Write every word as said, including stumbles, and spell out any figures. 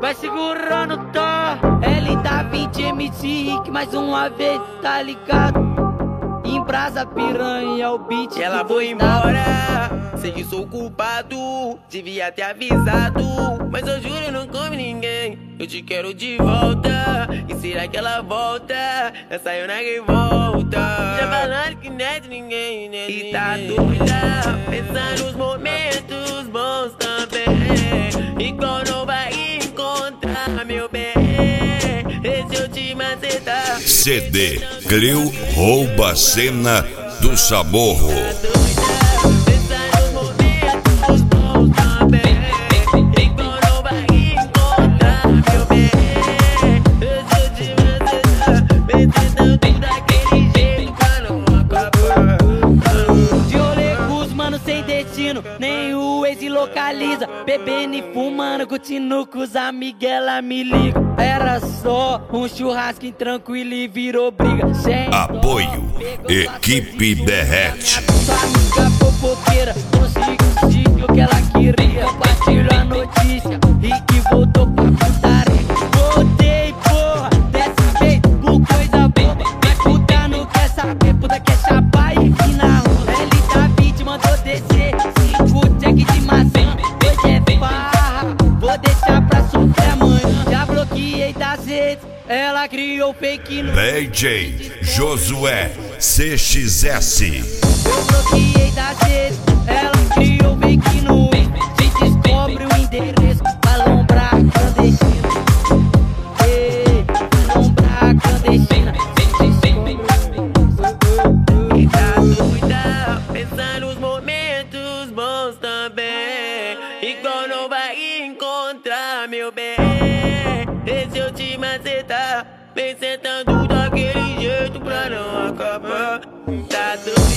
Vai segurando, tá? L da vinte M C Rick, mais uma vez, tá ligado? Em brasa piranha, é o beat. Ela foi embora, sei que sou culpado, devia ter avisado, mas eu juro eu não come ninguém. Eu te quero de volta, e será que ela volta? Essa eu na revolta. Já falando que não é de ninguém, né? E tá doida, pensando nos momentos bons também. Igual não vai encontrar, meu bem, esse eu te macetar. C D Clio rouba a cena do Samorro. Nem o ex localiza, bebendo e fumando, curtindo com os amigos, ela me liga. Era só um churrasco tranquilo e virou briga. Sem apoio, equipe derrete. Sua amiga fofoqueira conseguiu o que ela queria. Compartilhou a notícia e que voltou pra putaria. Voltei, porra, dessa vez por coisa boa. Mas puta não quer saber, puta quer chapar e vir na rua. Ele da vítima mandou descer. De maçã, hoje é farra, vou deixar pra sofrer amanhã. Já bloqueei das redes, ela criou fake no D J Josué C X S. Eu bloqueei das redes, ela criou fake no se descobre o endereço, vai lombrar clandestina. Ei, lombrar clandestina. E tá doida, pensando nos momentos bons também. Igual não vai encontrar, meu bem, esse eu te macetar. Vem sentando daquele jeito pra não acabar. Tá doida.